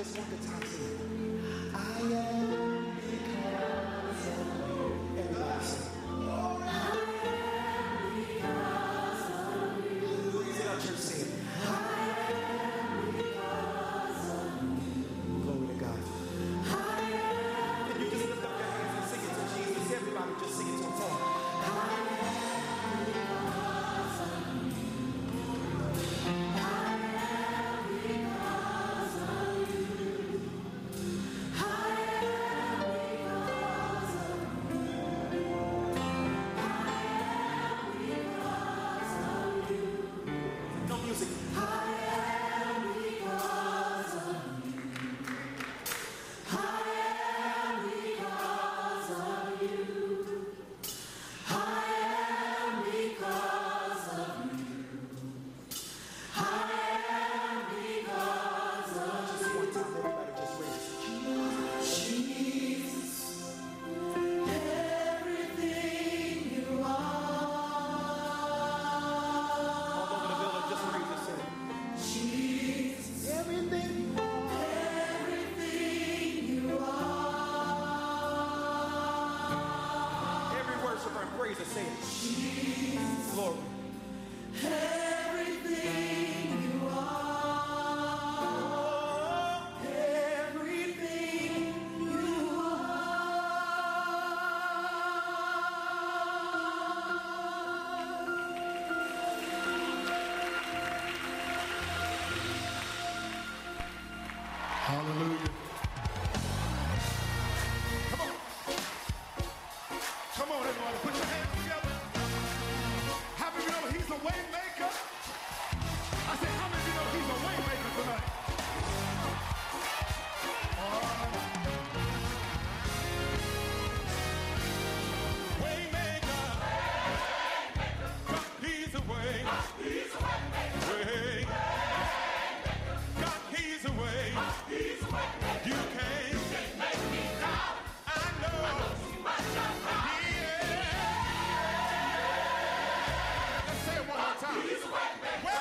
this one good time. Sing. I am because of you. Everybody sing. Sit up, church, sing it. Glory to God. Can you just lift up your hands and sing it to Jesus? Everybody just sing it to him. Praise the same. Jesus, Lord. Everything you are, everything you Hallelujah. Come on, everybody, put your hands together. How many of you know he's a way maker? I said, how many of you know he's a way maker tonight? Way maker. God, he's a way. He's a way maker. God, he's a way. He's a way maker. You can't make me doubt. I know too much about him. He's a way maker.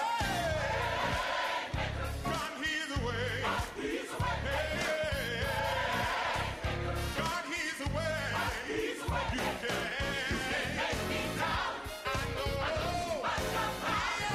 God, he's a way. He's a way maker. God, he's a way. He's a way maker. You can't make me doubt. I know too much about him.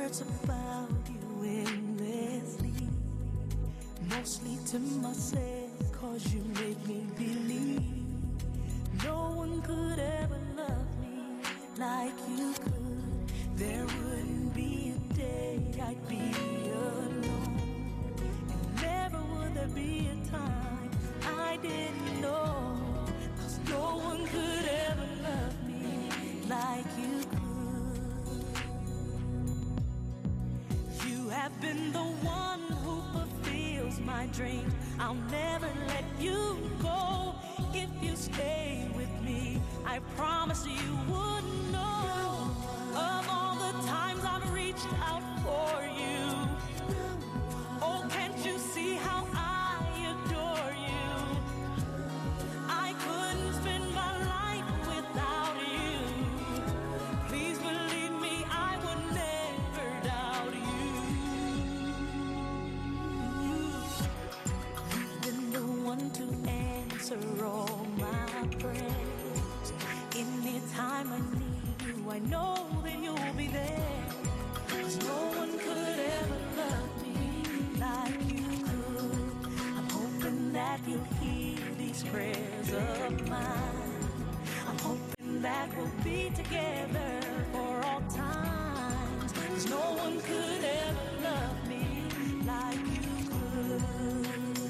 words about you endlessly, mostly to myself, 'cause you make me believe no one could ever love me like you could. There wouldn't be a day I'd be alone, and never would there be a time I didn't know, 'cause no one could ever love me like you could. You have been the one who fulfills my dreams. I'll never let you go. If you stay with me, I promise you wouldn't know of all the times I've reached out for you. Oh, can't you see how I adore you? I couldn't spend my life without you. Please believe me, I would never doubt you. You've been the one to answer all my prayers. Anytime I need you, I know that you'll be there. 'Cause no one could ever love me like you could. I'm hoping that you'll hear these prayers of mine. I'm hoping that we'll be together for all times. 'Cause no one could ever love me like you could.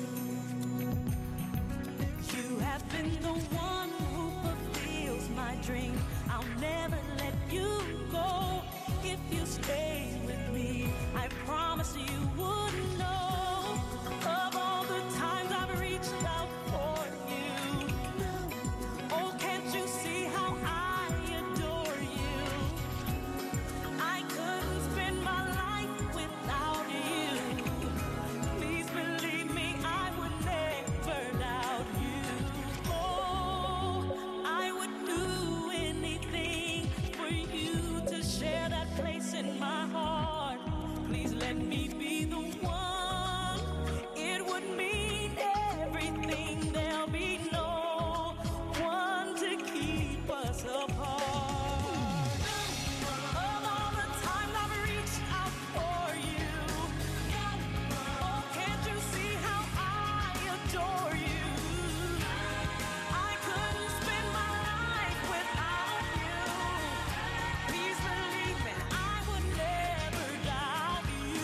You have been the one who fulfills my dream. I'll never let you go. If you stay with me, I promise you wouldn't know of all the times I've reached out for you. Oh, can't you see how I adore you? I couldn't spend my life without you. Please believe me, I would never doubt you. Oh, I would do anything for you to share that place in my heart. Please let me be the one. It would mean everything. There'll be no one to keep us apart. Of all the times I've reached out for you, oh, can't you see how I adore you? I couldn't spend my life without you. Please believe me, I would never doubt you.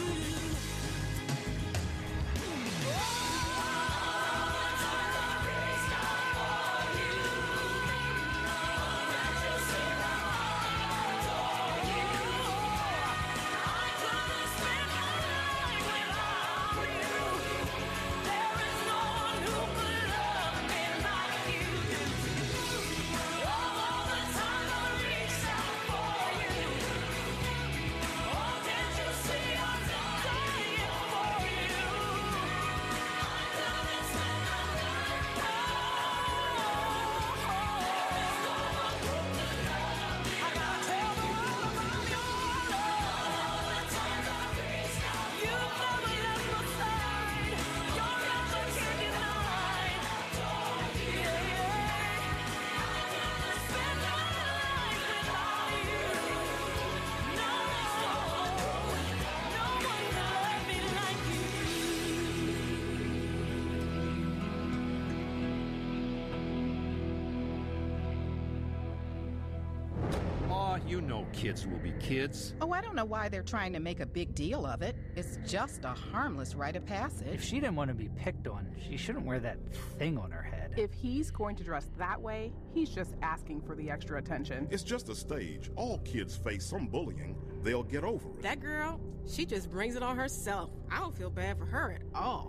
Aw, you know kids will be kids. Oh, I don't know why they're trying to make a big deal of it. It's just a harmless rite of passage. If she didn't want to be picked on, she shouldn't wear that thing on her head. If he's going to dress that way, he's just asking for the extra attention. It's just a stage. All kids face some bullying. They'll get over it. That girl, she just brings it on herself. I don't feel bad for her at all.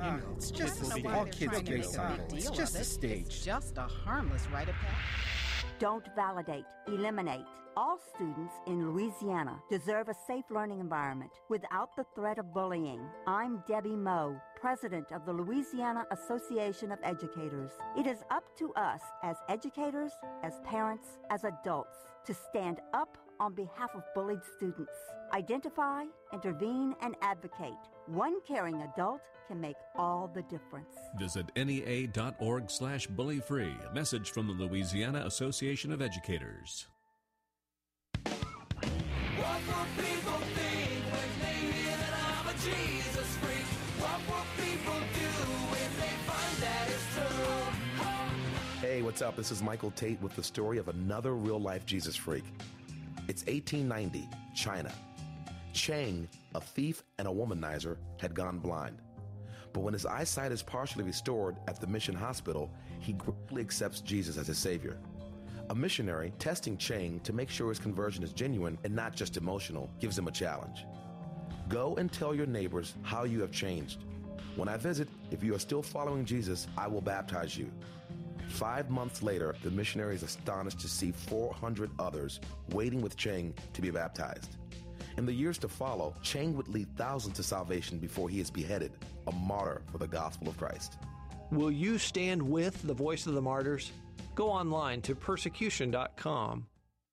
I It's don't just know a why all they're kids trying to get make a some. big deal It's just of a it. stage. It's just a harmless rite of passage. Don't validate, eliminate. All students in Louisiana deserve a safe learning environment without the threat of bullying. I'm Debbie Moe, president of the Louisiana Association of Educators. It is up to us as educators, as parents, as adults to stand up on behalf of bullied students. Identify, intervene, and advocate. One caring adult can make all the difference. Visit NEA.org/bullyfree. A message from the Louisiana Association of Educators. What will people think? Jesus freak. What will people do if they find that it's true? Hey, what's up? This is Michael Tate with the story of another real-life Jesus freak. It's 1890, China. Cheng, a thief and a womanizer, had gone blind. But when his eyesight is partially restored at the mission hospital, he gratefully accepts Jesus as his savior. A missionary, testing Cheng to make sure his conversion is genuine and not just emotional, gives him a challenge. Go and tell your neighbors how you have changed. When I visit, if you are still following Jesus, I will baptize you. 5 months later, the missionary is astonished to see 400 others waiting with Cheng to be baptized. In the years to follow, Cheng would lead thousands to salvation before he is beheaded, a martyr for the gospel of Christ. Will you stand with the Voice of the Martyrs? Go online to persecution.com.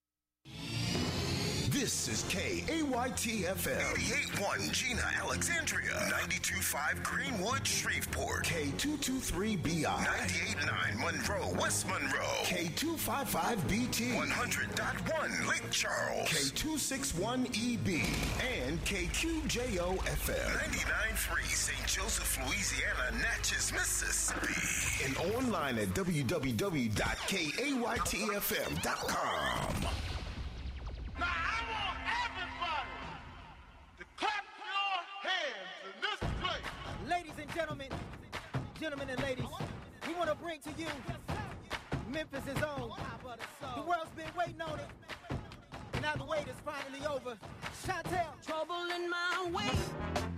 This is KAYT-FM 88.1 Gina, Alexandria, 92.5 Greenwood, Shreveport, K223BI 98.9 Monroe, West Monroe, K255BT 100.1 Lake Charles, K261EB, and KQJO-FM 99.3 St. Joseph, Louisiana, Natchez, Mississippi, and online at www.kaytfm.com. Now, I want everybody to clap your hands in this place. Ladies and gentlemen, gentlemen and ladies, we want to bring to you Memphis' own. The world's been waiting on it, and now the wait is finally over. Chantel. Trouble in my way.